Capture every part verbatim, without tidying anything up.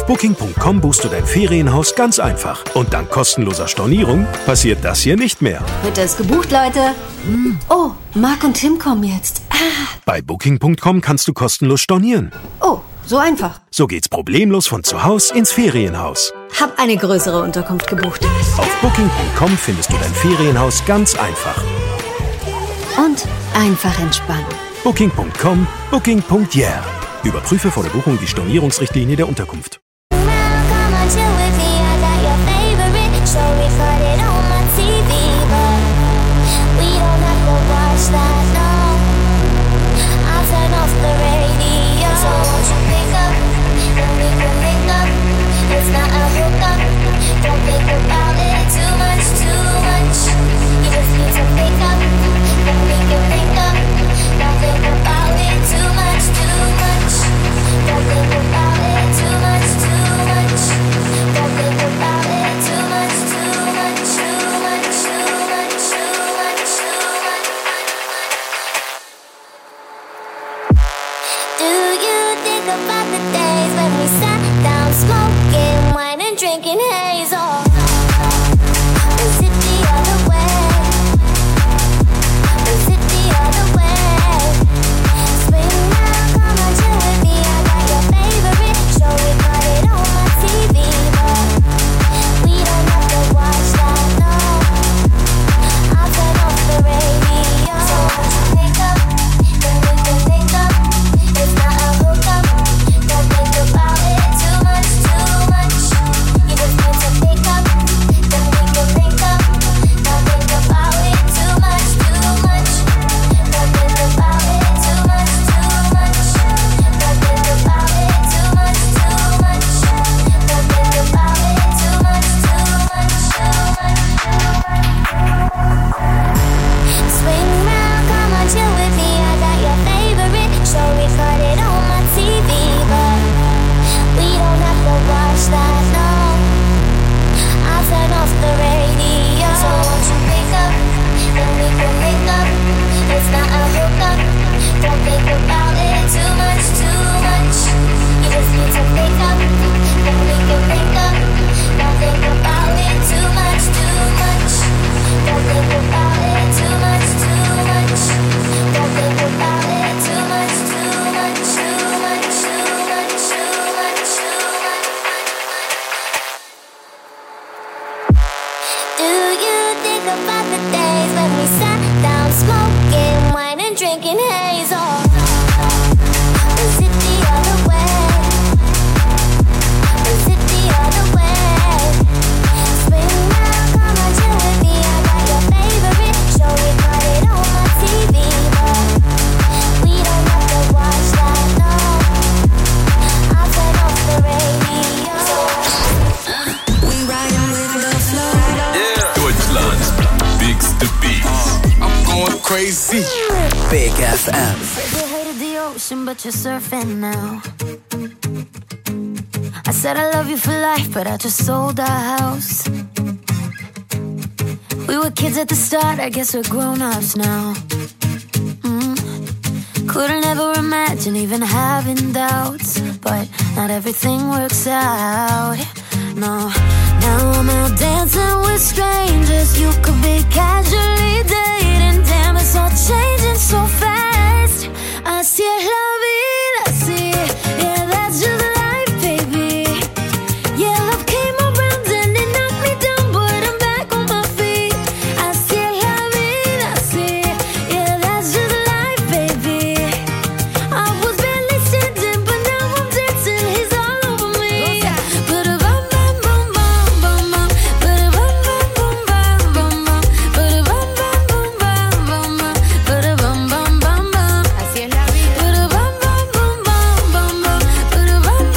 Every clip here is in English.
Booking Punkt com buchst du dein Ferienhaus ganz einfach. Und dank kostenloser Stornierung passiert das hier nicht mehr. Wird das gebucht, Leute? Oh, Marc und Tim kommen jetzt. Ah. Bei Booking Punkt com kannst du kostenlos stornieren. Oh, so einfach. So geht's problemlos von zu Hause ins Ferienhaus. Hab eine größere Unterkunft gebucht. Auf Booking Punkt com findest du dein Ferienhaus ganz einfach. Und einfach entspannen. Booking Punkt com, Booking Punkt yeah. Überprüfe vor der Buchung die Stornierungsrichtlinie der Unterkunft. Drinking haze, oh. Is it the other way? Is it the other way? Spring now, come on, chill with me. I got your favorite show, we got it on my T V, but we don't have to watch that, no. I'll turn off the radio. So won't you pick up, then we can pick up. It's not a hookup, don't think about it too much, too much. You just need to pick up, then we can pick up. Don't think about it too much, too much. Don't think about it too much, too much. Don't think about it too much, too much. Don't think about it too much, too much, too much. Swing round, come on, chill with me. I got your favorite show, recorded on my T V, but we don't have to watch that, no. I'll turn off the radio. So won't you pick up, then we can pick up. It's not a hookup, don't think about it too much, too much. You just need to pick up, then we can pick up. Don't think about it too much, too much. Don't think about it too much, too much. Don't think about it too much, too much, too much, too much, too much, too much. Do you think about the days when we sat down smoking wine and drinking haze? Oh, is it the other way? Is it the other way? Spring now, come on, chill with me. I got your favorite show, we got it on my T V, but we don't have to watch that, no. I'll turn off the radio. We riding with the flow. Deutschland, bigste Beats. I'm going crazy. Big F M. You hated the ocean, but you're surfing now. I said I love you for life, but I just sold our house. We were kids at the start, I guess we're grown-ups now. Mm. Couldn't ever imagine even having doubts, but not everything works out. No, now I'm out dancing with strangers. You could be casually dating. Damn, it's all changing so fast. Así es la vida, sí. Yeah, that's just life, baby. Yeah, love came around and it knocked me down, but I'm back on my feet. Así es la vida, sí. Yeah, that's just life, baby. I was barely standing, but now I'm dancing. He's all over me. Ba-da-bum, bum, bum, bum, bum, bum. Ba-da-bum, bum, bum, bum, bum, bum. Ba-da-bum, bum, bum, bum, bum, bum. Ba-da-bum, bum, bum, bum. Así es la vida. Ba-da-bum, bum, bum, bum, bum, bum. Ba-da-bum,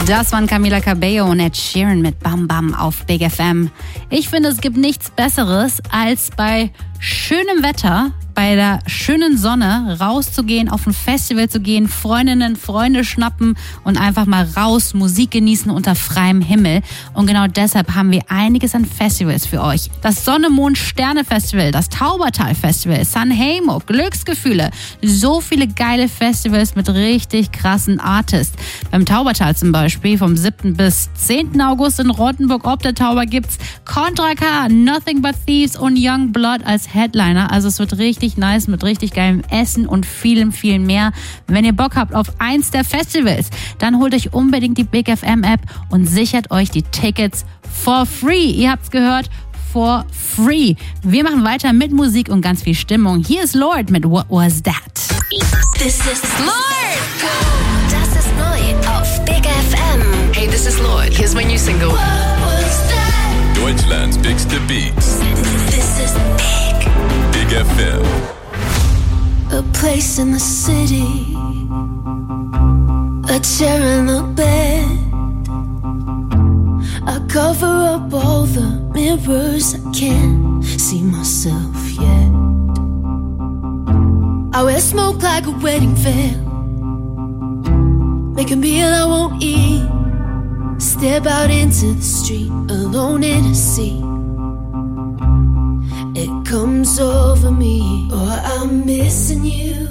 Das waren Camila Cabello und Ed Sheeran mit Bam Bam auf Big F M. Ich finde, es gibt nichts Besseres, als bei schönem Wetter, bei der schönen Sonne rauszugehen, auf ein Festival zu gehen, Freundinnen, Freunde schnappen und einfach mal raus, Musik genießen unter freiem Himmel. Und genau deshalb haben wir einiges an Festivals für euch. Das Sonne-Mond-Sterne-Festival, das Taubertal-Festival, Sanremo, Glücksgefühle. So viele geile Festivals mit richtig krassen Artists. Beim Taubertal zum Beispiel vom siebten bis zehnten August in Rottenburg ob der Tauber gibt's Contra K, Nothing But Thieves und Young Blood als Headliner. Also es wird richtig nice mit richtig geilem Essen und vielem, viel mehr. Wenn ihr Bock habt auf eins der Festivals, dann holt euch unbedingt die Big F M App und sichert euch die Tickets for free. Ihr habt's gehört, for free. Wir machen weiter mit Musik und ganz viel Stimmung. Hier ist Lord mit What Was That? This is Lord. Das ist neu auf Big F M. Hey, this is Lord. Here's my new single. What was that? Deutschlands bigste Beats. This is big. Big F M. A place in the city, a chair and a bed. I cover up all the mirrors, I can't see myself yet. I wear smoke like a wedding veil, make a meal I won't eat, step out into the street alone in a sea. It comes over me, oh, I'm missing you.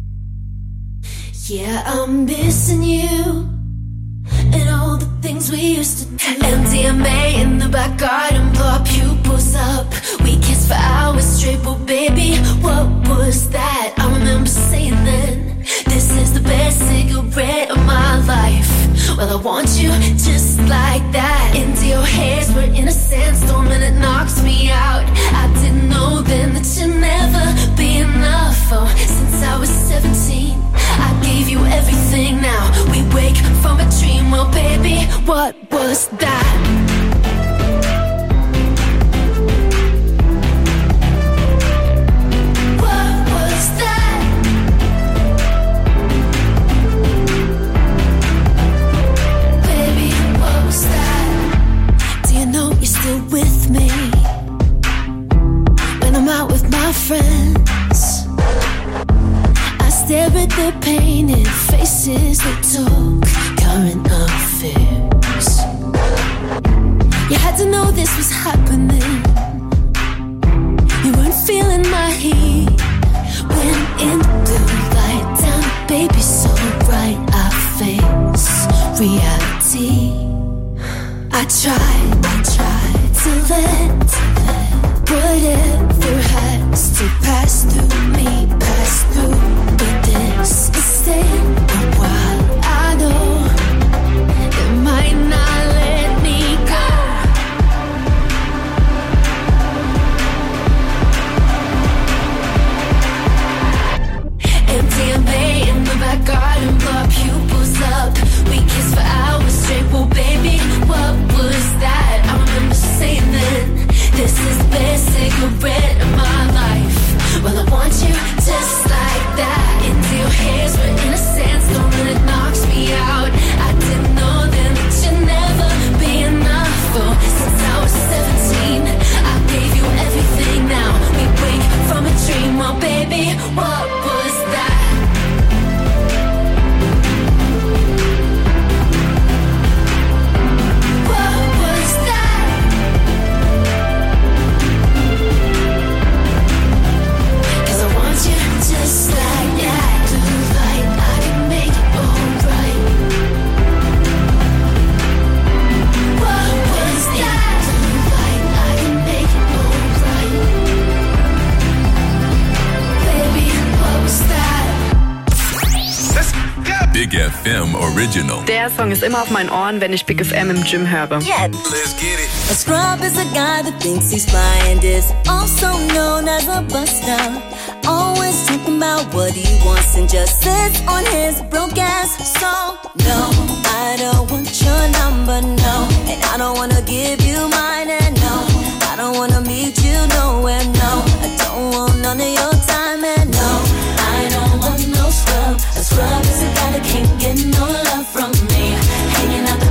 Yeah, I'm missing you. And all the things we used to do. M D M A in the back garden, blow our pupils up. We kissed for hours straight, but baby, what was that? I remember saying then, this is the best cigarette of my life. Well, I want you just like that. Into your hairs, we're in a sandstorm and it knocks me out. I didn't know then that you'd never be enough. Oh, since I was seventeen, I gave you everything. Now we wake from a dream. Well, baby, what was that? What was that? Baby, what was that? Do you know you're still with me when I'm out with my friends? I stare at the painted faces that took current affairs. You had to know this was happening. You weren't feeling my heat when in the blue light down, baby, so bright I face reality. I tried, I tried to let whatever has to pass through me, pass through. But this is staying a while. I know it might not let me go. M D M A in the back garden, blow our pupils up. We kissed for hours straight. Well, baby, what was that? I remember saying then, this is the best cigarette of my life. Well, I want you just like that. Into your hairs, we're in a sandstorm and it knocks me out. I didn't know then that you'd never be enough. Oh, since I was seventeen, I gave you everything. Now we wake from a dream. Oh, baby, what was that? Just like that, blue light, I can make it alright. What was that? Blue light, I can make it alright. Baby, what was that? Big F M Original. Der Song ist immer auf meinen Ohren, wenn ich Big F M im Gym höre. Yeah. Let's get it. A scrub is a guy that thinks he's fly and is also known as a buster. Always talking about what he wants and just sits on his broke ass. So, no, I don't want your number, no. And I don't wanna give you mine, and no, I don't wanna meet you nowhere, no. I don't want none of your time, and no, I don't want no scrub. A scrub is a guy that can't get no love from me. Hanging out the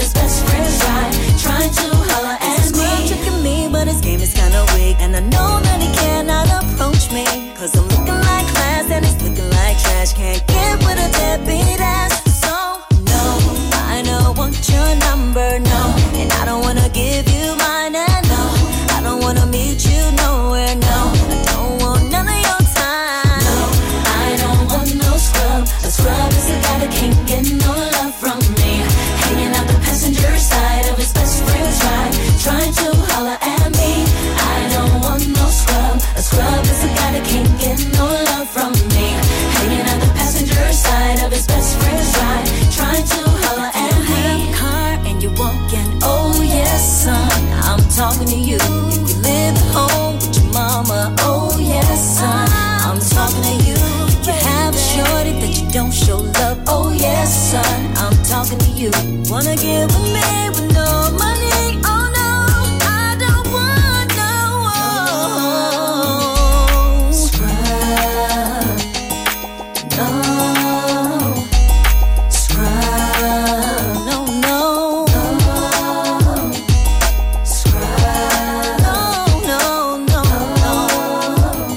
his best friends ride, trying to holler at me. He's tricking me, but his game is kinda weak, and I know that he cannot approach me, cause I'm looking like class and he's looking like trash. Can't get with a deadbeat ass. So no, I don't want your number, no, and I don't wanna give you mine, and no, I don't wanna meet you nowhere, no, I don't want none of your time. No, I don't want no scrub. A scrub is a guy that can't get no love from me, hanging out the passenger side of his best friend's ride, trying to holler at me. I don't want no scrub. A scrub is a guy that can't get no love from me, hanging out the passenger side of his best friend's ride, trying to holler at me. You have a car and you're walking, oh yes son, I'm talking to you. You live at home with your mama, oh yes son, I'm talking to you. You have a shorty that you don't show love, oh yes son, I'm talking to you. Wanna get with me with no money, oh no, I don't want no scrub, no scrub, no, no, no scrub, no, no, no, no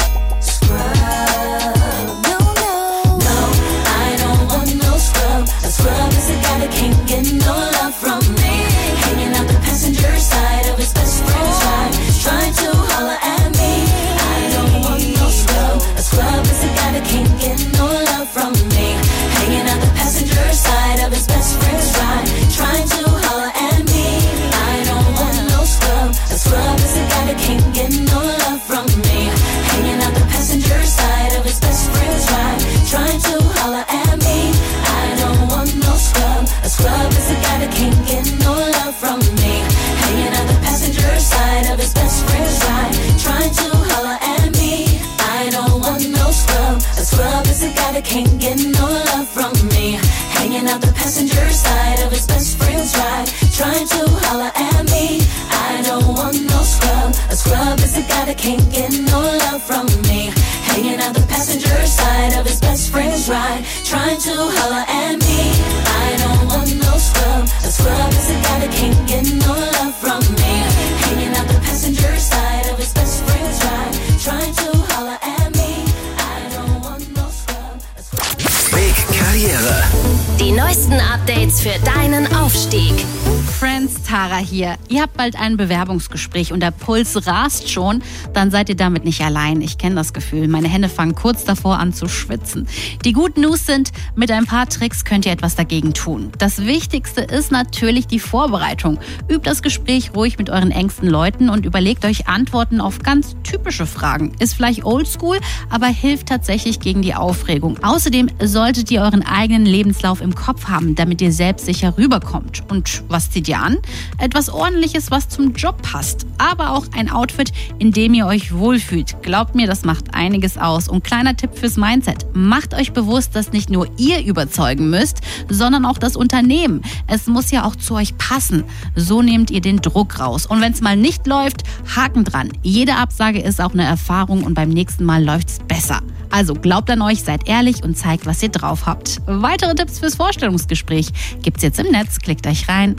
scrub, no, no, no, I don't want no scrub. A scrub is a guy that can't get no love from me, hanging out the passenger side of his best friend's ride, trying to holler at me. I don't want no scrub. A scrub is a guy that can't get no love from me, hanging out the passenger side of his best friend's ride, trying to holler at me. I don't want no scrub. A scrub is a guy that can't get no love from me, hanging out the passenger side of his best friend's ride, trying to holler at me. I don't want no scrub. A scrub is a guy that can't get no love from me, hanging out the passenger side of his best friend's ride, trying to holler at me. I don't want no scrub. A scrub is a guy that can't get no love from me, hanging out the passenger side of his best friend's ride, trying to holler at me. I don't want no scrub. A scrub is a guy that can't get no love from me, hanging out the passenger side of his best friend's ride, trying to holler at me. I don't want no scrub. A scrub is a guy that can't get no love from me, hanging out the passenger side of his best friend's ride, trying to holler at me. I don't want no scrub. A scrub. Big Karriere. Die neuesten Updates für deinen Aufstieg. Friends, Tara hier. Ihr habt bald ein Bewerbungsgespräch und der Puls rast schon, dann seid ihr damit nicht allein. Ich kenne das Gefühl. Meine Hände fangen kurz davor an zu schwitzen. Die guten News sind, mit ein paar Tricks könnt ihr etwas dagegen tun. Das Wichtigste ist natürlich die Vorbereitung. Übt das Gespräch ruhig mit euren engsten Leuten und überlegt euch Antworten auf ganz typische Fragen. Ist vielleicht oldschool, aber hilft tatsächlich gegen die Aufregung. Außerdem solltet ihr euren eigenen Lebenslauf im Kopf haben, damit ihr selbstsicher rüberkommt. Und was zieht ihr an? Etwas Ordentliches, was zum Job passt. Aber auch ein Outfit, in dem ihr euch wohlfühlt. Glaubt mir, das macht einiges aus. Und kleiner Tipp fürs Mindset. Macht euch bewusst, dass nicht nur ihr überzeugen müsst, sondern auch das Unternehmen. Es muss ja auch zu euch passen. So nehmt ihr den Druck raus. Und wenn es mal nicht läuft, Haken dran. Jede Absage ist auch eine Erfahrung und beim nächsten Mal läuft es besser. Also glaubt an euch, seid ehrlich und zeigt, was ihr drauf habt. Weitere Tipps fürs Vorstellungsgespräch gibt's jetzt im Netz. Klickt euch rein.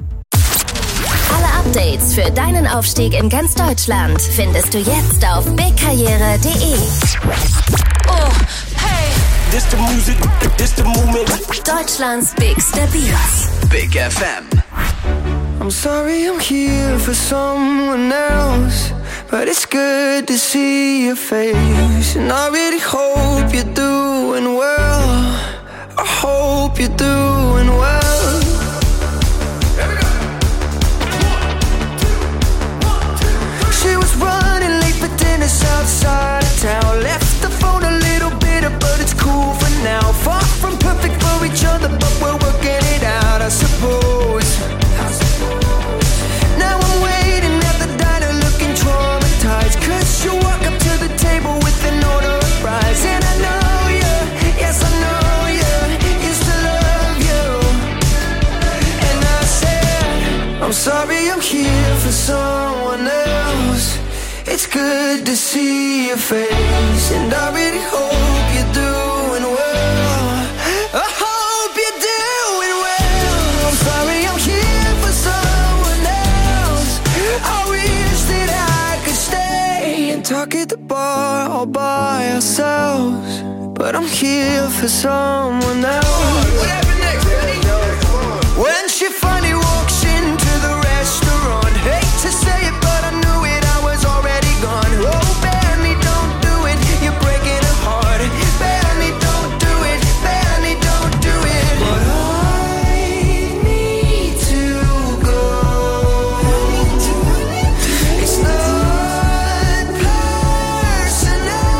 Alle Updates für deinen Aufstieg in ganz Deutschland findest du jetzt auf big karriere punkt de. Oh, hey. This the music, this the movement. Deutschlands bigste Beats. Big F M. I'm sorry I'm here for someone else, but it's good to see your face. And I really hope you're doing well. I hope you're doing well. She was running late for dinner outside of town. Left the phone a little bitter, but it's cool for now. Far from perfect for each other, but we're working it out, I suppose. Now I'm waiting at the diner looking traumatized, cause you walk up to the table with an order of fries. And I know you, yes I know you, used to love you. And I said, I'm sorry I'm here for someone else. It's good to see your face, and I really hope you're doing well. I hope you're doing well. I'm sorry I'm here talk at the bar all by ourselves, but I'm here for someone else. What happened next, Eddie? When she finally walks into the restaurant, hate to say it, but I knew it, I was already gone. Oh, Benny, don't do it, you're breaking her heart. Benny, don't do it, Benny, don't do it. But I need to go. It's not personal.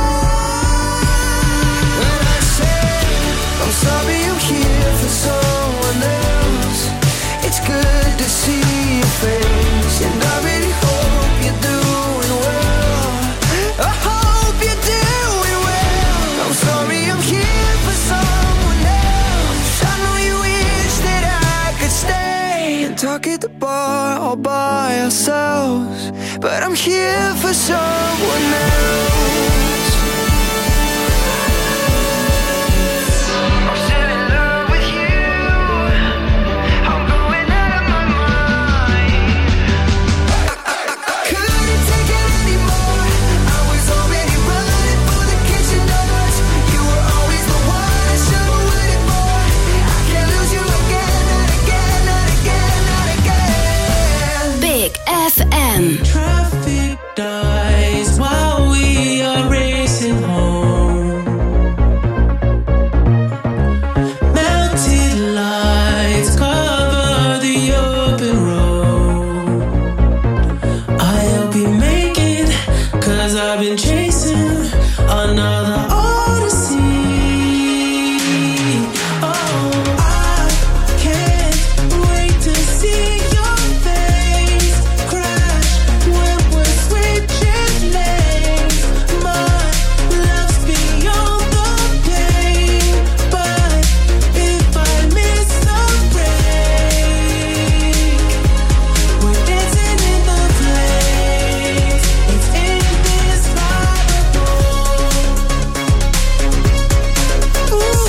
When I say I'm sorry, I'm here for someone else. It's good to see your face, and I really hope you're doing well. I hope you're doing well. I'm sorry, I'm here for someone else. I know you wish that I could stay and talk at the bar all by ourselves, but I'm here for someone else. I'm still in love with you. I'm going out of my mind. I couldn't take it anymore. I was already running for the kitchen doors. You were always the one I should have waited for. I can't lose you again, not again, not again, not again. Big F M. Traffic dies while we are racing home. Melted lights cover the open road. I hope you make it, 'cause I've been chasing another odyssey. Oh, I can't wait to see your face crash when we're switching lanes. My love's beyond the pain, but if I miss the break, we're dancing in the flames. It's indescribable. Ooh,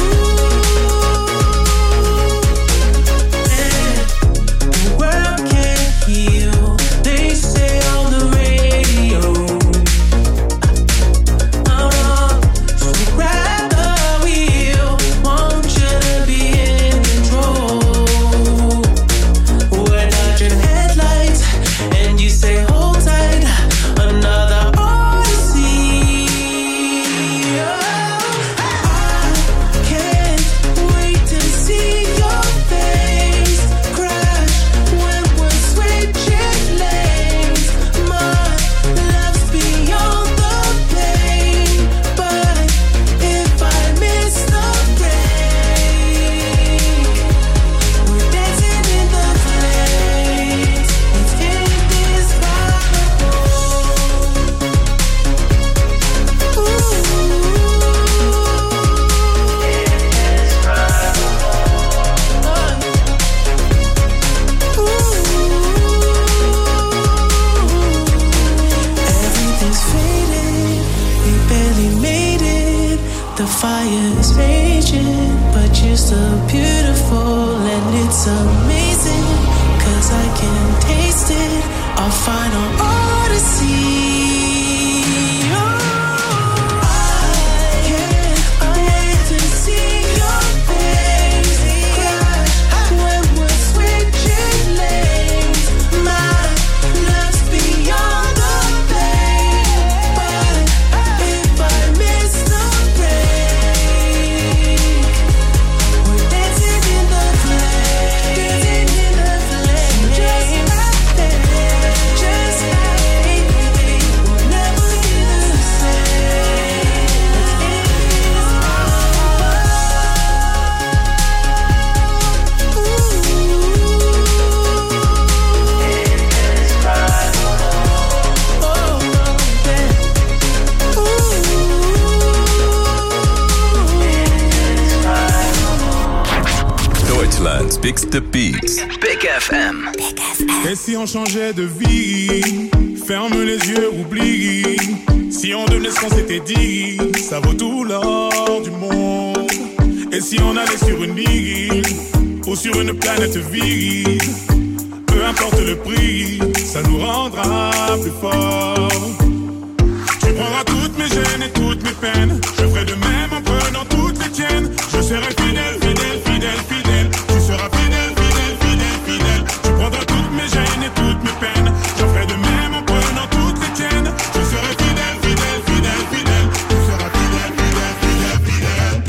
the world can't heal, they say on the radio. Uh, so grab the wheel, want you to be in control. We're dodging headlights, and you say hold tight, another odyssey. Oh, I can't wait to see your face crash when we're switching lanes. My love's beyond the pain, but if I miss the break, we're dancing in the flames. It's indescribable. Everything's faded, we barely made it. The fire's raging, but you're still beautiful, and it's amazing, 'cause I can taste it, our final odyssey. Oh, I can't wait to see your face crash when we're switching lanes. My love's beyond the pain, but if I miss the break, we're dancing in the flames, dancing in the flames, just like that, just like we'll never be the same. Deutschland's biggste Beats. Big F M. Et si on changeait de vie? Ferme les yeux, oublie. Si on devenait ce qu'on s'était dit, ça vaut tout l'or du monde. Et si on allait sur une île ou sur une planète vide, peu importe le prix, ça nous rendra plus forts. prendras toutes mes gênes et toutes mes peines. Je ferai de même en prenant toutes les tiennes. Je serai fidèle, fidèle, fidèle, fidèle. Tu seras fidèle, fidèle, fidèle, fidèle. Tu prendras toutes mes gênes et toutes mes peines. Je ferai de même en prenant toutes les tiennes. Je serai fidèle, fidèle, fidèle, fidèle. Tu seras fidèle, fidèle, fidèle, fidèle.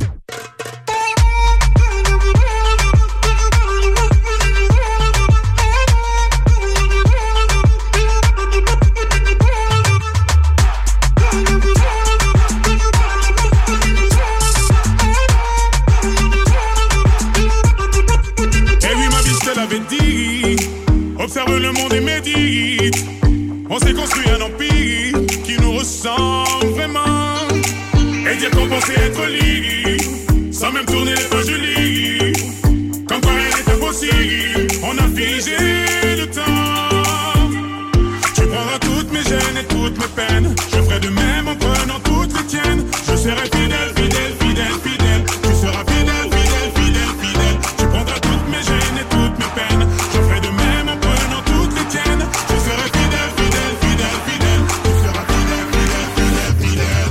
Observe le monde et médite. On s'est construit un empire qui nous ressemble vraiment. Et dire qu'on pensait être libre, sans même tourner les pages du livre. Comme quoi rien n'est impossible, on a figé le temps. Tu prendras toutes mes gênes et toutes mes peines. Je ferai de même en prenant toutes les tiennes. Je serai fidèle, fidèle, fidèle, fidèle. Tu seras fidèle, fidèle, fidèle, fidèle. Tu prendras toutes mes gênes et toutes mes peines. Je ferai de même en prenant toutes les tiennes. Je serai fidèle, fidèle, fidèle, fidèle. Tu seras fidèle, fidèle, fidèle, fidèle.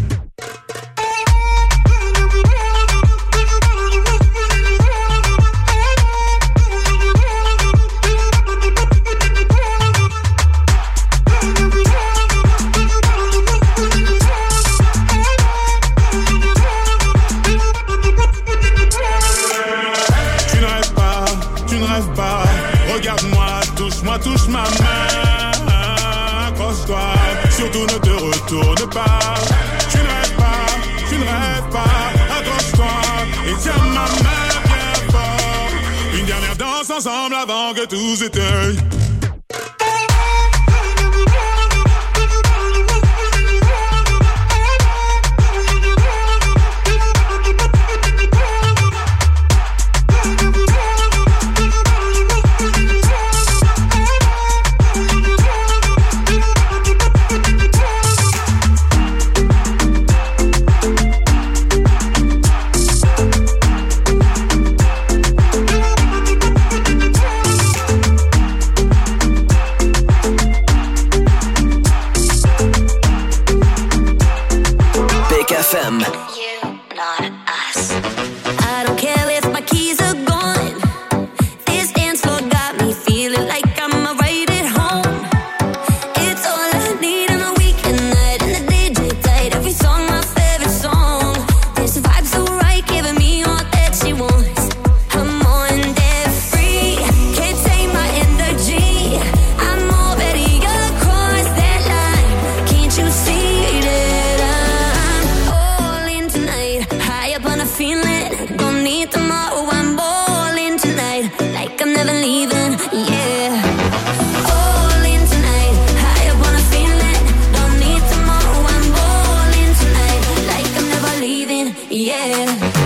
Tu ne rêves pas, tu ne rêves pas. Regarde-moi, touche-moi, touche ma main. Accroche-toi, surtout ne te retourne pas. Tu ne rêves pas, tu ne rêves pas. Accroche-toi et tiens ma main bien fort. Une dernière danse ensemble avant que tout s'éteigne. F M. I don't care if my keys are gone. This dance floor got me feeling like I'm right at home. It's all I need on a weekend night, and the D J played every song, my favorite song. This vibe so right, giving me all that she wants. I'm on that free, can't take my energy. I'm already across that line. Can't you see that I'm all in tonight? High up on a feeling, don't need tomorrow. I'm all in tonight, like I'm never leaving. Yeah. All in tonight, high up on a feeling, don't need tomorrow. I'm all in tonight, like I'm never leaving. Yeah.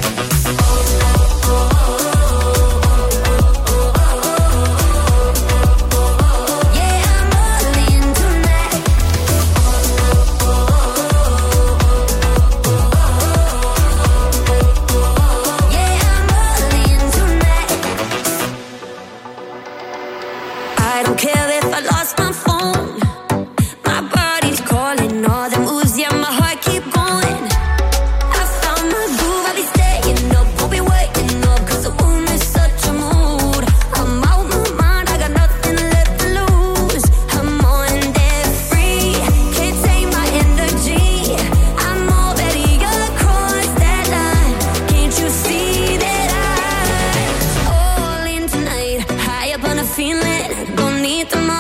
I don't care if I lost my phone. My body's calling, all the moves, yeah, my heart keep going. I found my groove, I'll be staying up, won't be waiting up, cause the room is such a mood. I'm out my mind, I got nothing left to lose. I'm on that free, can't take my energy. I'm already across that line, can't you see that I'm all in tonight? High up on a feeling, don't need the money.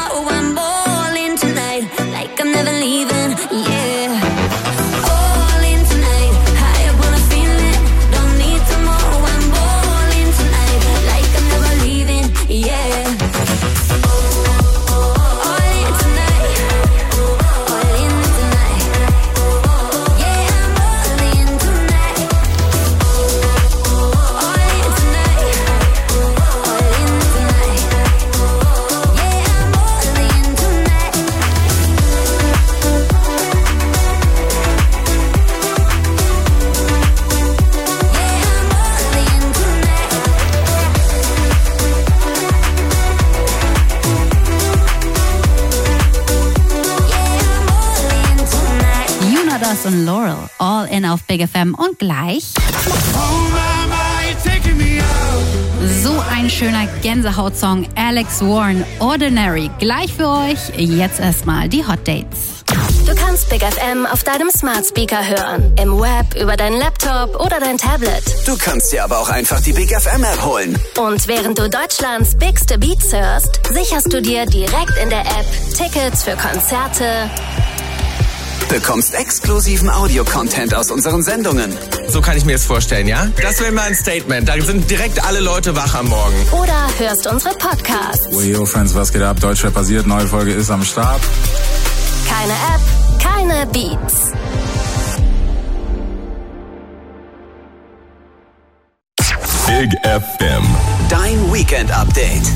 und Laurel. All in auf Big F M und gleich... So ein schöner Gänsehautsong, Alex Warren, Ordinary. Gleich für euch, jetzt erstmal die Hot Dates. Du kannst Big F M auf deinem Smart Speaker hören, im Web, über deinen Laptop oder dein Tablet. Du kannst dir aber auch einfach die Big F M App holen. Und während du Deutschlands Bigste Beats hörst, sicherst du dir direkt in der App Tickets für Konzerte, bekommst exklusiven Audio-Content aus unseren Sendungen. So kann ich mir das vorstellen, ja? Das wäre mal ein Statement. Da sind direkt alle Leute wach am Morgen. oder hörst unsere Podcasts. Oh, yo, Fans, was geht ab? Deutschrap passiert, neue Folge ist am Start. Keine App, keine Beats. Big F M. Dein Weekend-Update.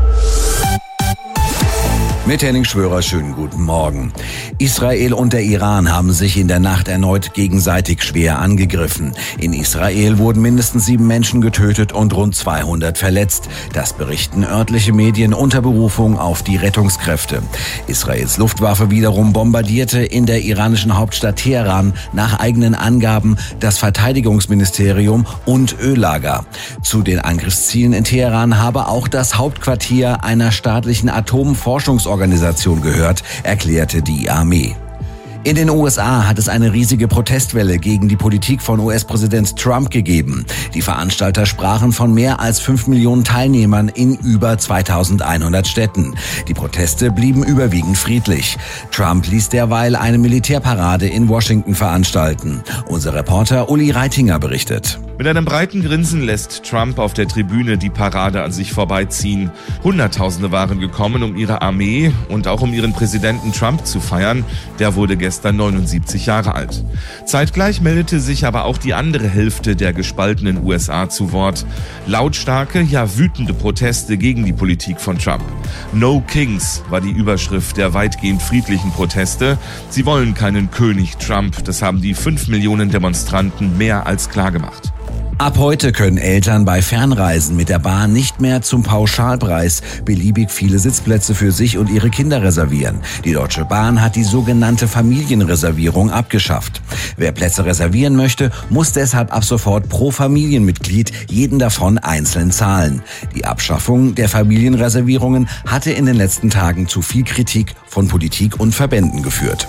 Mit Henning Schwörer, schönen guten Morgen. Israel und der Iran haben sich in der Nacht erneut gegenseitig schwer angegriffen. In Israel wurden mindestens sieben Menschen getötet und rund zweihundert verletzt. Das berichten örtliche Medien unter Berufung auf die Rettungskräfte. Israels Luftwaffe wiederum bombardierte in der iranischen Hauptstadt Teheran nach eigenen Angaben das Verteidigungsministerium und Öllager. Zu den Angriffszielen in Teheran habe auch das Hauptquartier einer staatlichen Atomforschungsorganisation Organisation gehört, erklärte die Armee. In den U S A hat es eine riesige Protestwelle gegen die Politik von U S-Präsident Trump gegeben. Die Veranstalter sprachen von mehr als fünf Millionen Teilnehmern in über zweitausendeinhundert Städten. Die Proteste blieben überwiegend friedlich. Trump ließ derweil eine Militärparade in Washington veranstalten. Unser Reporter Uli Reitinger berichtet. Mit einem breiten Grinsen lässt Trump auf der Tribüne die Parade an sich vorbeiziehen. Hunderttausende waren gekommen, um ihre Armee und auch um ihren Präsidenten Trump zu feiern. Der wurde gestern neunundsiebzig Jahre alt. Zeitgleich meldete sich aber auch die andere Hälfte der gespaltenen U S A zu Wort. Lautstarke, ja wütende Proteste gegen die Politik von Trump. No Kings war die Überschrift der weitgehend friedlichen Proteste. Sie wollen keinen König Trump. Das haben die fünf Millionen Demonstranten mehr als klargemacht. Ab heute können Eltern bei Fernreisen mit der Bahn nicht mehr zum Pauschalpreis beliebig viele Sitzplätze für sich und ihre Kinder reservieren. Die Deutsche Bahn hat die sogenannte Familienreservierung abgeschafft. Wer Plätze reservieren möchte, muss deshalb ab sofort pro Familienmitglied jeden davon einzeln zahlen. Die Abschaffung der Familienreservierungen hatte in den letzten Tagen zu viel Kritik von Politik und Verbänden geführt.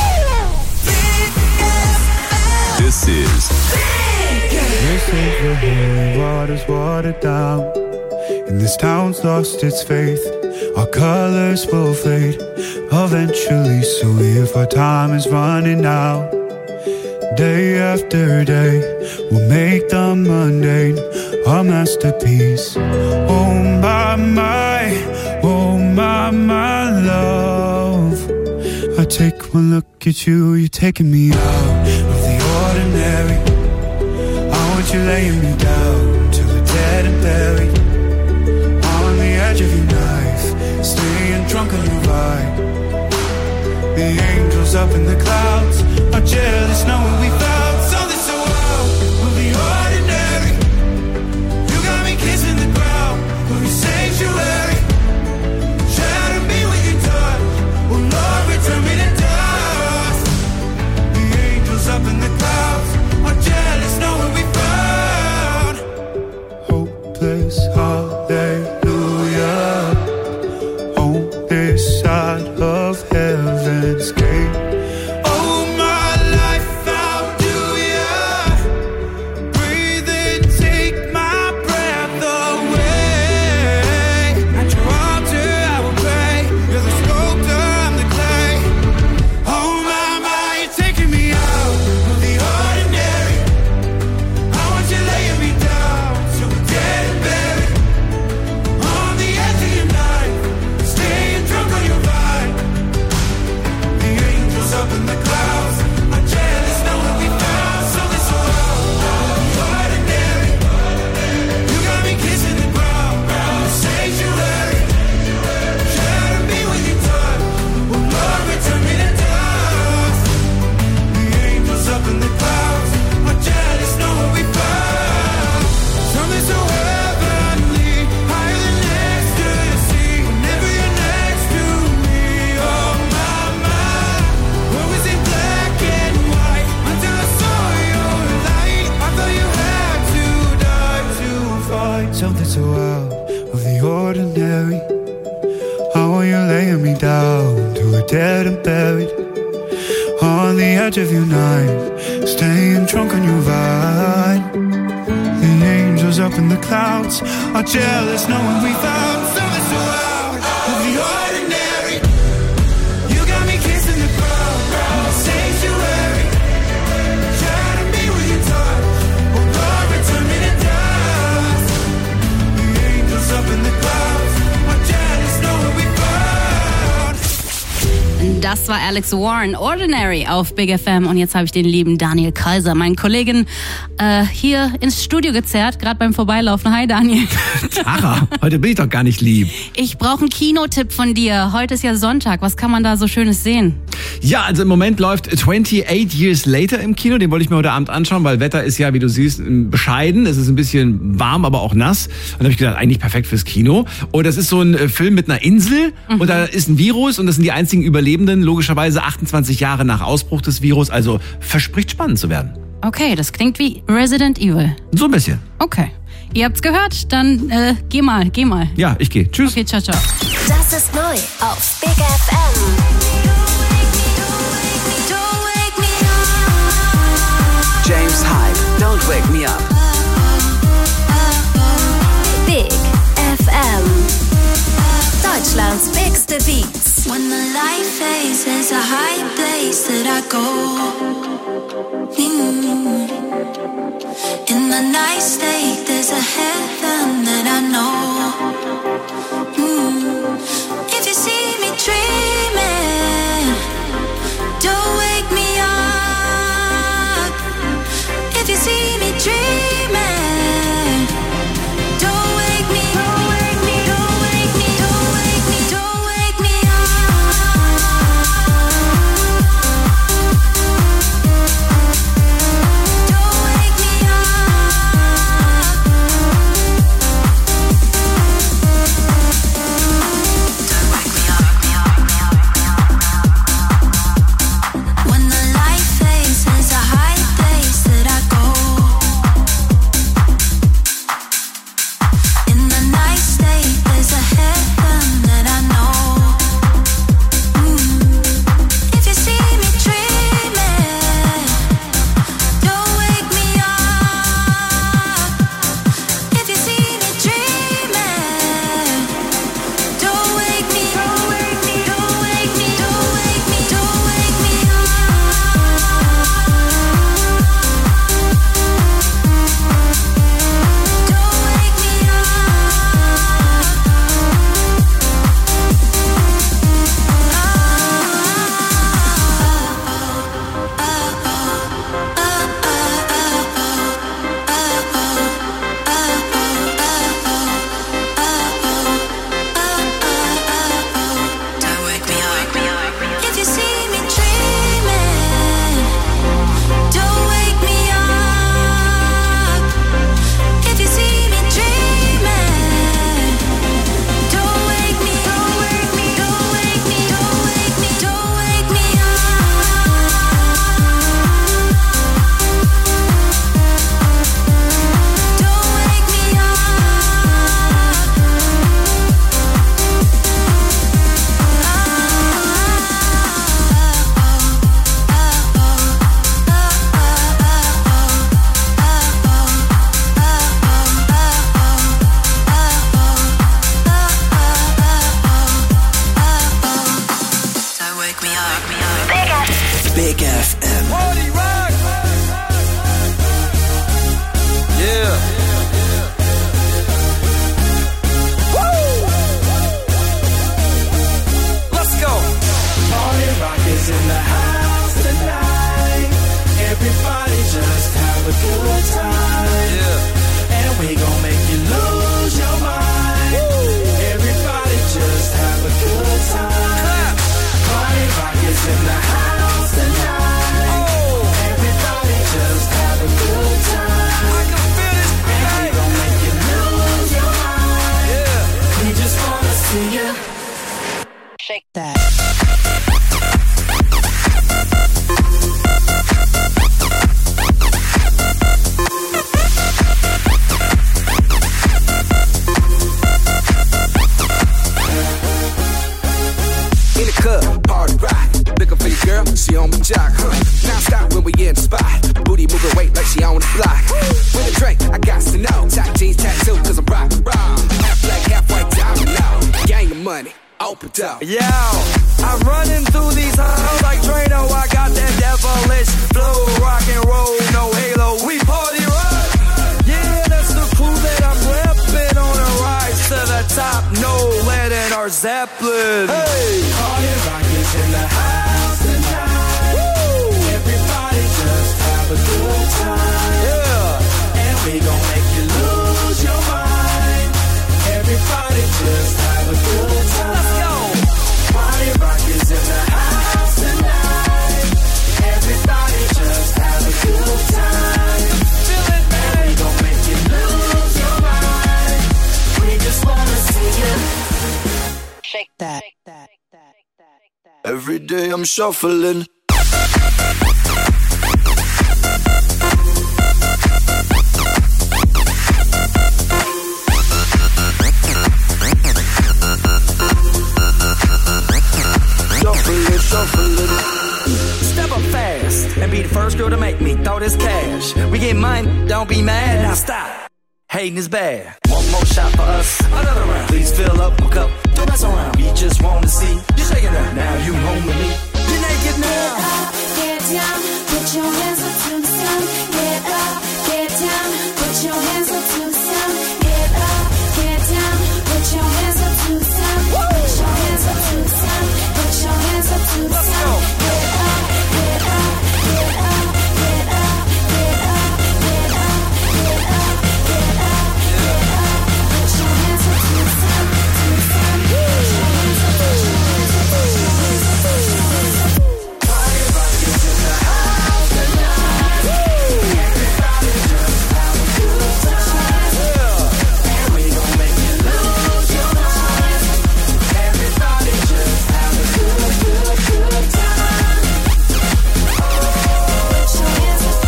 This is The whole water's watered down, and this town's lost its faith. Our colors will fade eventually, so if our time is running out, day after day, we'll make the mundane our masterpiece. Oh my, my, oh my, my love, I take one look at you, you're taking me out of the ordinary. You're laying me down to the dead and buried. On the edge of your knife, staying drunk on your vibe. The angels up in the clouds are jealous knowing we found something so wild. We'll be ordinary. You got me kissing the ground. We'll be sanctuary. Shatter me with your touch. Oh Lord, return me to dust. The angels up in the clouds are jealous knowing we found hopeless hallelujah on this side of heaven's gate. Oh my life ordinary. How are you laying me down to a dead and buried? On the edge of your night, staying drunk on your vine. The angels up in the clouds are jealous knowing we found something so out of the ordinary. You got me kissing the ground, the sanctuary. Try to be with your touch, oh Lord, return me to dust. The angels up in the clouds are jealous knowing we found. Das war Alex Warren, Ordinary auf Big F M. Und jetzt habe ich den lieben Daniel Kaiser, meinen Kollegen, äh, hier ins Studio gezerrt, gerade beim Vorbeilaufen. Hi Daniel. Tara, heute bin ich doch gar nicht lieb. Ich brauche einen Kinotipp von dir. Heute ist ja Sonntag. Was kann man da so Schönes sehen? Ja, also im Moment läuft twenty-eight Years Later im Kino. Den wollte ich mir heute Abend anschauen, weil Wetter ist ja, wie du siehst, bescheiden. Es ist ein bisschen warm, aber auch nass. Und da habe ich gedacht, eigentlich perfekt fürs Kino. Und das ist so ein Film mit einer Insel. Mhm. Und da ist ein Virus und das sind die einzigen Überlebenden, logischerweise achtundzwanzig Jahre nach Ausbruch des Virus. Also verspricht spannend zu werden. Okay, das klingt wie Resident Evil. So ein bisschen. Okay. Ihr habt's gehört, dann äh, geh mal, geh mal. Ja, ich gehe. Tschüss. Okay, ciao, ciao. Das ist neu auf Big F M. James Hype, Don't Wake Me Up. Big F M. Deutschlands bigste Beats. When the light fades, there's a high place that I go. Mm. In the night state, there's a heaven that I know. Mm. If you see me dreaming, don't wake me up. If you see me dreaming, don't wake me, don't wake me, don't wake me, don't wake me, don't wake me up. Don't wake me up. When the light fades, there's a high place that I go. In the night state, there's a heaven that I know. Mm. If you see me dreaming, don't wake me up. If you see me dreaming, don't wake me, don't wake me, don't wake me, don't wake me, don't wake me up. Don't wake me Don't wake me up. If you see me dreaming, don't wake me up. If you see me dreaming, don't wake me, don't wake me, don't wake me, don't wake me, don't wake me up. Don't wake me Don't wake me up. Big F M. Yeah. Let's go. Party rock is in the house tonight. Everybody just have a good time. Yeah. And we gon' make you lose your mind. Everybody just have a good time. Party rock is in the house tonight. Everybody just have a good time. And we gon' make you lose your mind. We just wanna see you shake that. money. Open up. Yo, I'm running through these halls like Drano. I got that devilish flow, rock and roll, no halo. We party rock. Yeah, that's the crew that I'm repping on a rise to the top. No Lennon or Zeppelin. Hey, party rock is in the house tonight. Woo! Everybody just have a good time. Yeah, and we gon' make you lose your mind. Everybody just have a good time. Let's go. Party rock is in the house tonight. Everybody just have a good time. Feel it, man. And we gon' make you lose your mind. We just wanna see you shake that. Every day I'm shuffling. Shuffling, shuffling. Step up fast and be the first girl to make me throw this cash. We get mine, don't be mad. Now stop. Hating is bad. One more shot for us, another round. Please fill up my cup, don't mess around. We just want to see you shaking up. Now you home with me. You're naked now. Get up, get down, put your hands up to the sun. Get up, get down, put your hands up to the sun. Get up, get down, put your hands up to the sun. Put your hands up to the sun. Put your hands up to the sun. Get up, get up, get up, get up, get up, get up, get up, get up, get up. Put your hands up to the sun, to the sun. Put your hands up, put your hands up, put your hands up, put your hands up. Party rock is in the house tonight. Everybody just have a good time. And we gon' make you lose your mind. Everybody just have a good, good, good time. Put your hands up.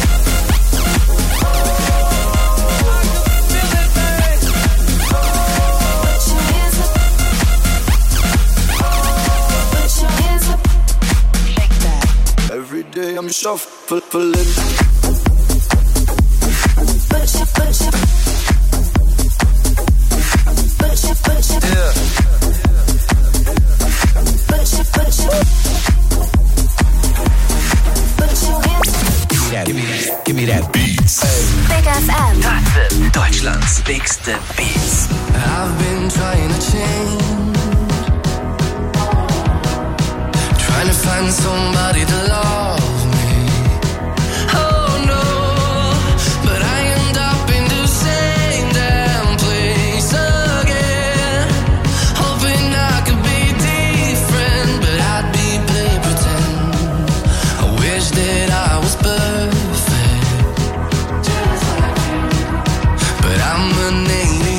Feel it, babe. Put your hands up. Put your hands up. Shake that. Every day I'm shuffling. Put your, put your, put your, put your, Yeah. put your, put your, put your hands up. Give me that, give me that, give me that beats. Big F M. Deutschlands bigste Beats. I've been trying to change, trying to find somebody to love me. Oh no, but I end up in the same damn place again. Hoping I could be different, but I'd be play pretend. I wish that I was perfect, but I'm a native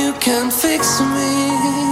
you can fix me.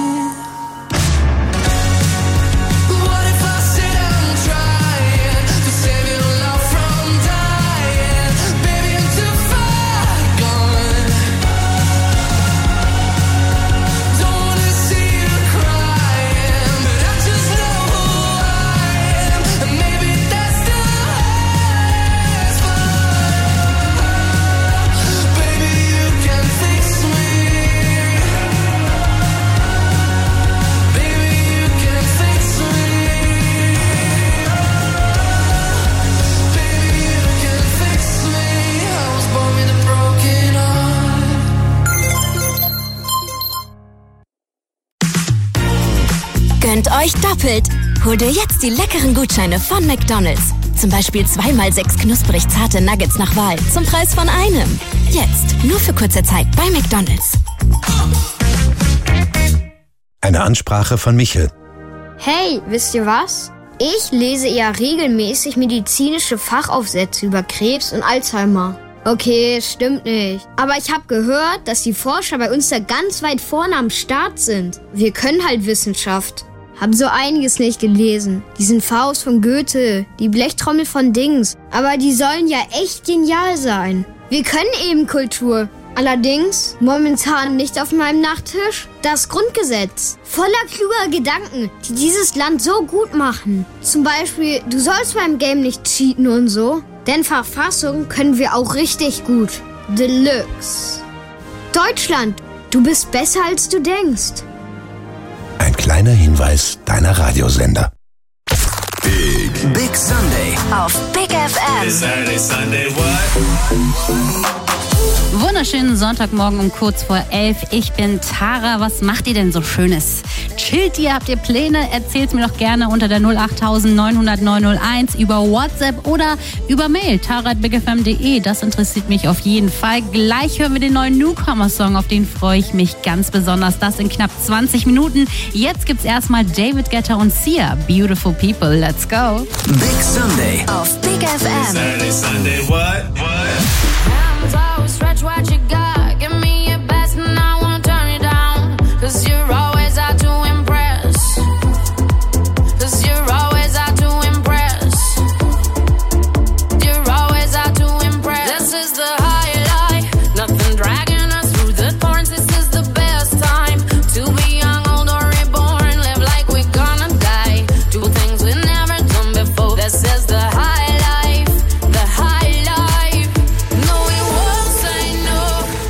Gönnt euch doppelt. Hol dir jetzt die leckeren Gutscheine von McDonald's. Zum Beispiel zweimal sechs knusprig zarte Nuggets nach Wahl zum Preis von einem. Jetzt nur für kurze Zeit bei McDonald's. Eine Ansprache von Michel. Hey, wisst ihr was? Ich lese ja regelmäßig medizinische Fachaufsätze über Krebs und Alzheimer. Okay, stimmt nicht. Aber ich habe gehört, dass die Forscher bei uns da ganz weit vorne am Start sind. Wir können halt Wissenschaft. Haben so einiges nicht gelesen. Diesen Faust von Goethe, die Blechtrommel von Dings. Aber die sollen ja echt genial sein. Wir können eben Kultur. Allerdings momentan nicht auf meinem Nachttisch das Grundgesetz. Voller kluger Gedanken, die dieses Land so gut machen. Zum Beispiel, du sollst beim Game nicht cheaten und so. Denn Verfassung können wir auch richtig gut. Deluxe. Deutschland, du bist besser als du denkst. Ein kleiner Hinweis deiner Radiosender. Big, Big Sunday auf Big F M. Saturday, Sunday, what? Wunderschönen Sonntagmorgen um kurz vor elf. Ich bin Tara. Was macht ihr denn so Schönes? Chillt ihr? Habt ihr Pläne? Erzählt's mir doch gerne unter der null acht neun null null neun null eins über WhatsApp oder über Mail tara at big f m punkt de. Das interessiert mich auf jeden Fall. Gleich hören wir den neuen Newcomer-Song. Auf den freue ich mich ganz besonders. Das in knapp zwanzig Minuten. Jetzt gibt's erstmal David Guetta und Sia. Beautiful People. Let's go. Big Sunday auf Big F M. Saturday, Sunday, what? What? Stretch what you got, give me your best and I won't turn you down. Cause you're always out to impress. Cause you're always out to impress. You're always out to impress. This is the high life, nothing dragging us through the thorns. This is the best time to be young, old or reborn. Live like we're gonna die, do things we've never done before. This is the high life, the high life. No, we won't say no.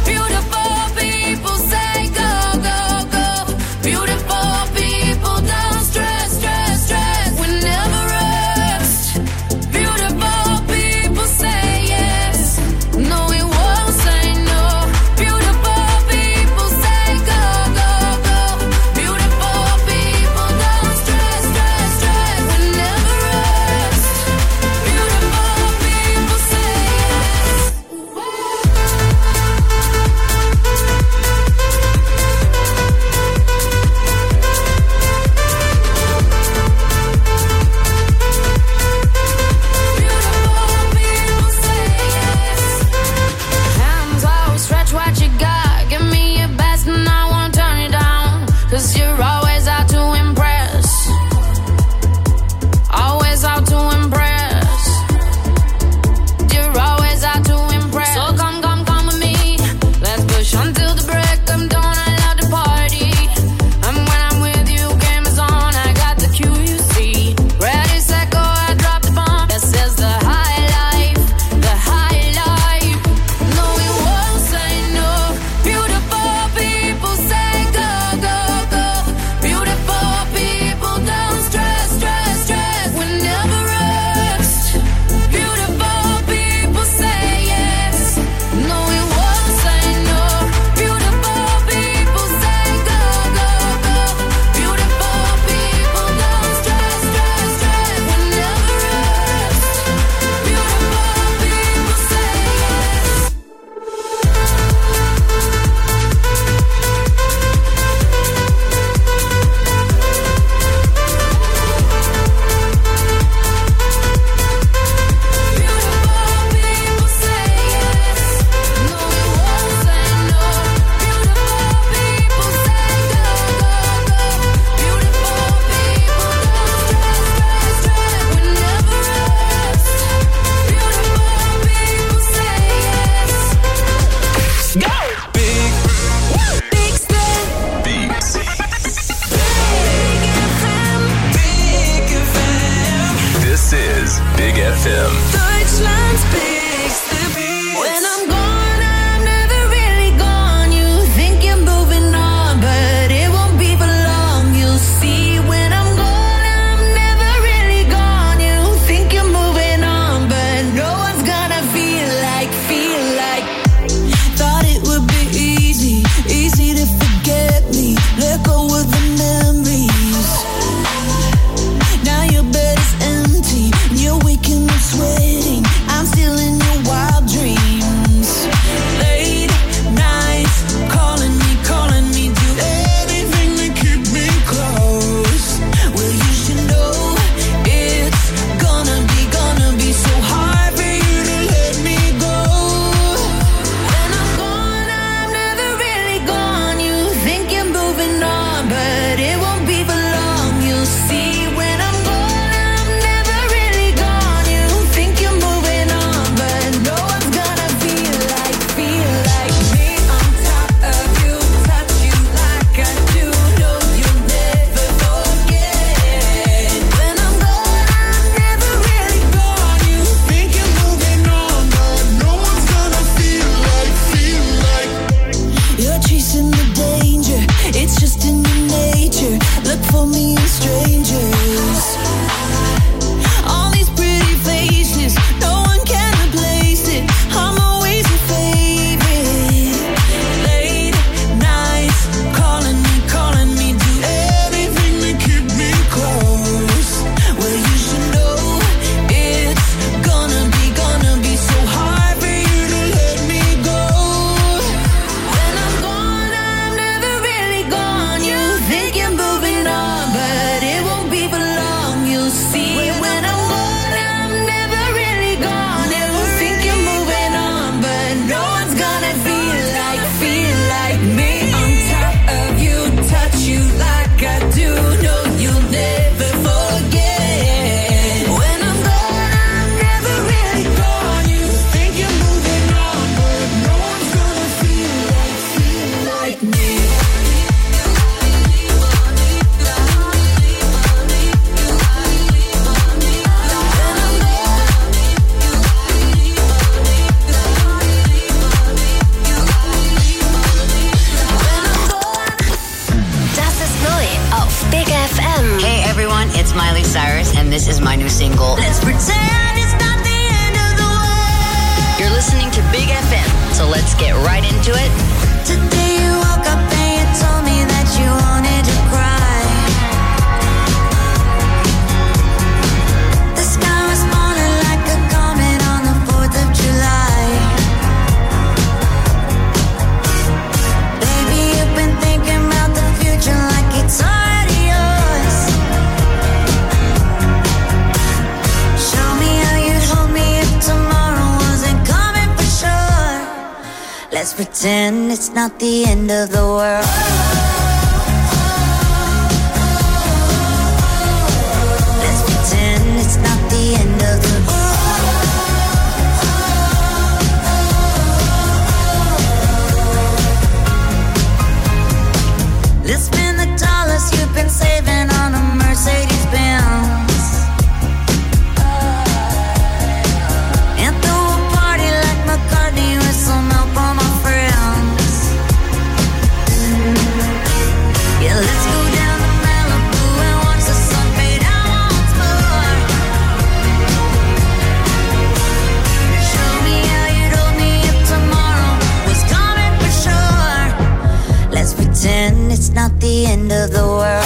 it's Miley Cyrus, and this is my new single. Let's pretend it's not the end of the world. You're listening to Big F M, so let's get right into it. Today you woke up and you told me that you wanted to cry. The sky was falling like a comet on the fourth of July. Baby, you've been thinking about the future like it's already yours. Show me how you'd hold me if tomorrow wasn't coming for sure. Let's pretend it's not the end of the world. Let's pretend it's not the end of the world. Let's spend the dollars you've been saving on a Mercedes Benz and throw a party like McCartney with some help from my friends. Yeah, let's go down to Malibu and watch the sun fade out once more. Show me how you'd hold me if tomorrow was coming for sure. Let's pretend it's not the end of the world.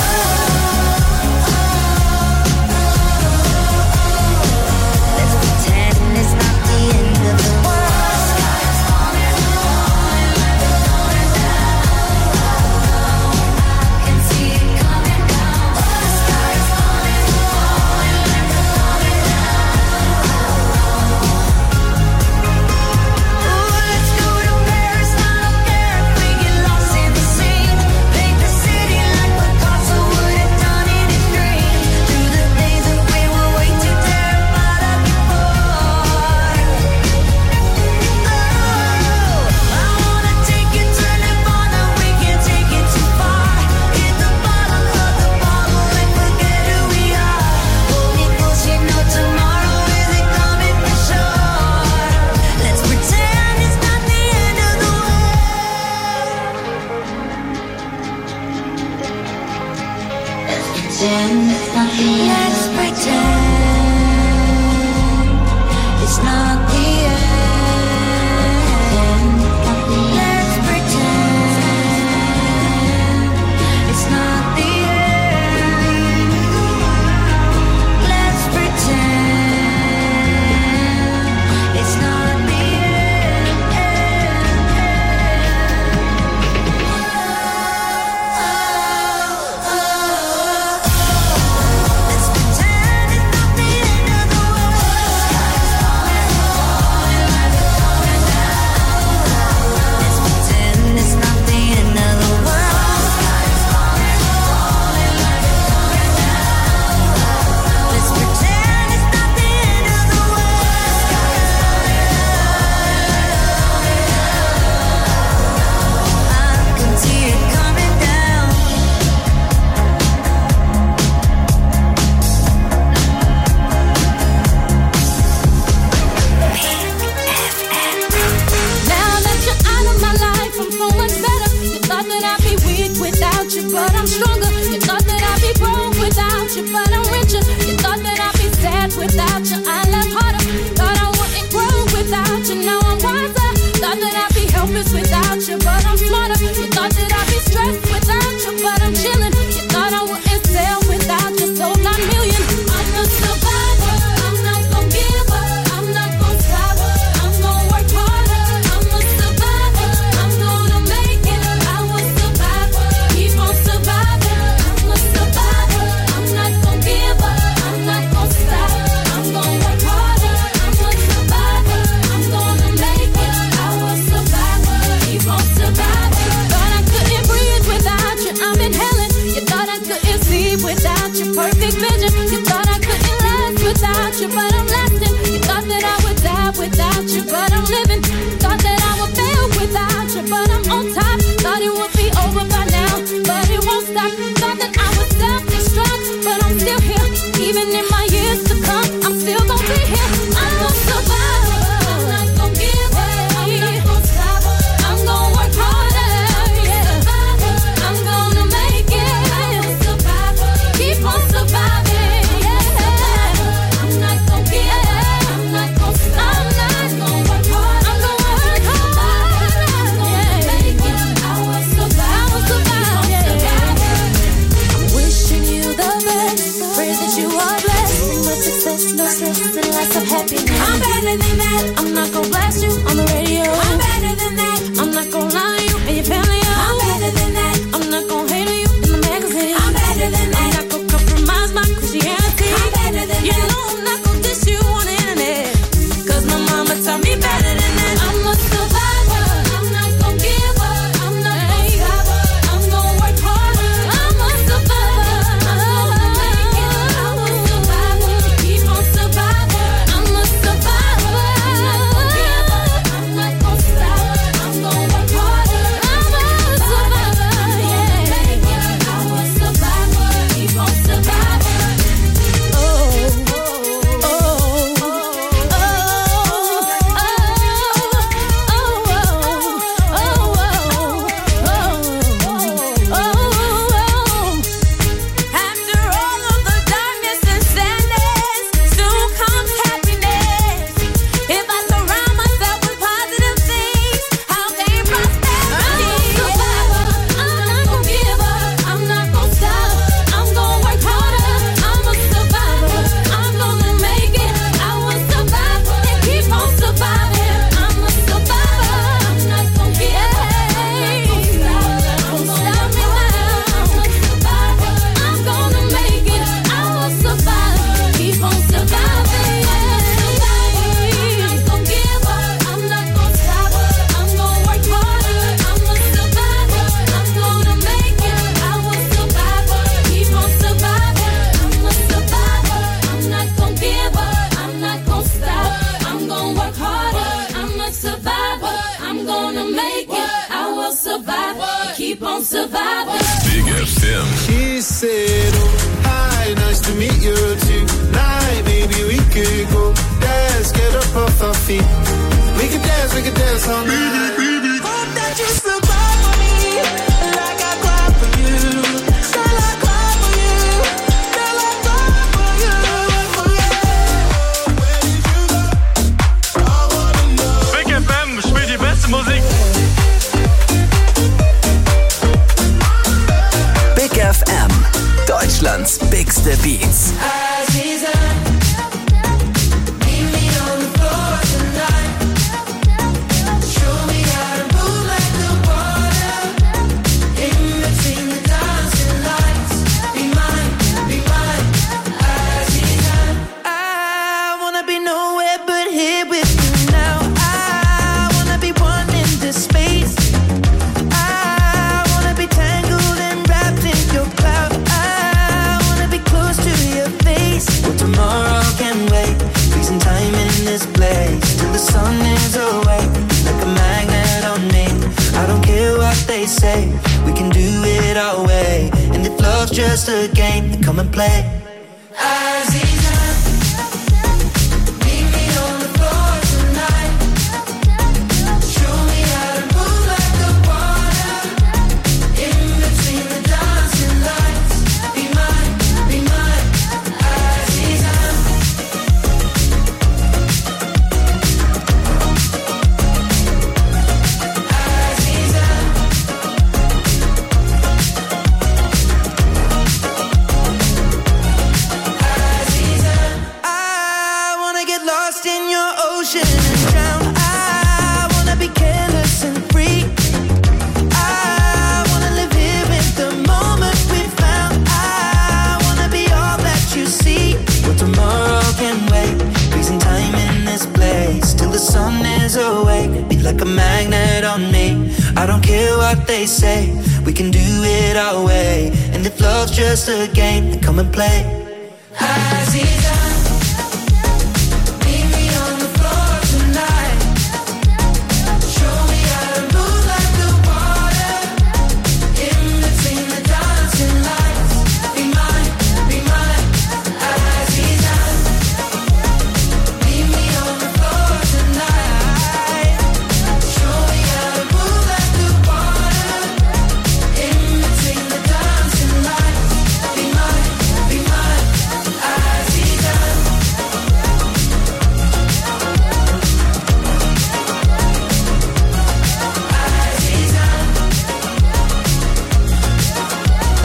Let's pretend it's not the end of the world. Sky's falling, falling like a falling down. I can see it coming down. The sky's falling, falling like a falling down. Ooh, let's go to Paris. I don't care if we get lost in the scene. Paint the city like Picasso would have done in his dream. Through the days that we were way too terrified of before. Oh, I wanna take you to Nirvana. We can't take it too far. Hit the bottom of the bottle and forget who we are. Hold me close, you know tomorrow isn't coming for sure. Let's pretend it's not the end of the world. Let's pretend it's not the end. Let's pretend it's not the end. Let's pretend it's not the end. Let's pretend it's not the Let's pretend it's not the end of the world. Sky's falling, falling like a falling down. Let's pretend it's not the end of the world. Sky's falling, falling like a falling down. Let's pretend it's not the end of the world. Sky's falling, I can see it coming down. Now that you're out of my life, I'm feeling better. You thought that I'd be weak without you, but I'm stronger. You thought that I'd be broke without you, but I'm richer. You thought that I'd be sad without you, I laugh harder. Thought I wouldn't grow without you, now I'm wiser. Thought that I'd be helpless without you, but I'm smarter. You thought that I'd be stressed without you, but I'm chilling. You thought I wouldn't sell without you, sold nine million. I'm a survivor, I'm not gon' give up, I'm not gon' stop, I'm gon' work harder. I'm a survivor, I'm gonna make it. I will survive, keep on surviving. I'm a survivor, I'm not gon' give up, I'm not gon' stop, I'm gon' work harder. I'm a survivor, I'm gonna make it. I will survive, keep on surviving. Thought I couldn't breathe without you, I'm inhaling. You thought I couldn't see without your perfect vision. You thought I couldn't last without you, but I'm lasting. You thought that I would die without you, but I'm living. Thought that I would fail without you, but I'm on top. Thought it would be over by now, but it won't stop. Thought that I would self-destruct, but I'm still here. Even in my years to come, I'm still gonna be here. I'm a survivor, I'm not gonna give up, I'm not gonna stop, I'm gonna work harder. Yeah. I'm gonna make it. I'm a survivor, keep on surviving. that. I'm not gonna blast you on the radio. I'm better than that. I'm not gonna lie to you and your family. I'm better than that. I'm not gonna hate on you in the magazine. I'm better than that. I'm not gonna compromise my Christianity. I'm better than you that. You know I'm not gonna diss you on the internet. Cause my mama taught me better than that. I'm a survivor. I'm not gonna give up. I'm not gonna stop. I'm gonna work harder. I'm a survivor. I'm gonna make it. I'm a survivor. Keep on surviving. I'm a survivor. I'm not gonna give up. I'm not gonna stop. I'm gonna work harder. I'm a survivor. Yeah. Make it. I'm a survivor. Keep on surviving. Oh, oh, oh, oh, After all of the darkness and sadness, soon comes happiness. If I surround myself with positive things, I'll gain prosperity. I'm a survivor. I'm not gonna give up. I'm not gonna stop. I'm gonna work harder. I'm a survivor. I'm gonna make it. I will survive and keep on surviving. I'm a survivor. I'm not gonna give up. I'm not gonna stop. I'm gonna stop me now. I'm a survivor. I'm gonna make it. I will survive. Keep on surviving. I'm not gonna give up. I'm not gonna stop. I'm gonna work harder. I'm a survivor. I'm gonna make it. I will survive. Keep on surviving. I'm a survivor. I'm not gonna give up. I'm not gonna stop. I'm gonna work harder. I'm a survivor. I'm gonna make it. I will survive. Keep on surviving. Big F M. She said, oh, hi, nice to meet you tonight. Maybe we could go dance, get up off our feet. We could dance, we could dance all night. Hope that you survive for me, like I cried for you. Girl, I cried for you. Girl, I cried for you. For you. Where did you go? I wanna know. Big F M spielt die beste Musik. Big F M, Deutschlands bigste Beats. Aziza, meet me on the floor tonight. Show me how to move like the water. In between the dancing lights. Be mine, be mine, Aziza. I wanna be nowhere but here with you now. I wanna be one in this space. I wanna be tangled and wrapped in your cloud. I wanna be close to your face. Well, tomorrow can wait. Freezing time in this place till the sun is away. Like a magnet on me. I don't care what they say. We can do it our way. And if love's just a game, then come and play. Aziza, meet me on the floor tonight. Show me how to move like the water. In between the dancing lights. Be mine, be mine, Aziza. Aziza. Aziza. I wanna get lost in your ocean and drown. I wanna be careless and free. I wanna live here in the moment we found. I wanna be all that you see. Well, tomorrow can wait. Freezing time in this place till the sun is awake. Be like a magnet on me. I don't care what they say. We can do it our way. And if love's just a game, then come and play. Aziza.